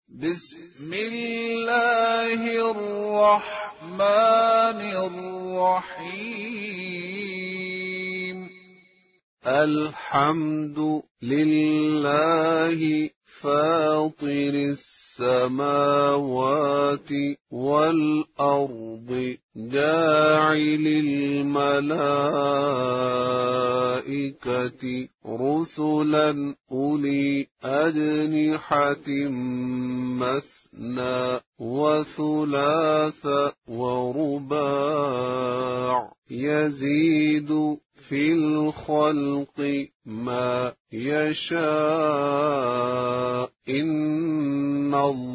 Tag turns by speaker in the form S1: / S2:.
S1: بسم الله الرحمن الرحيم. الحمد لله فاطر السماوات والأرض جاعل الملائكة رسلا أولي أجنحة مثنى وثلاث ورباع يزيد في الخلق ما يشاء إن الله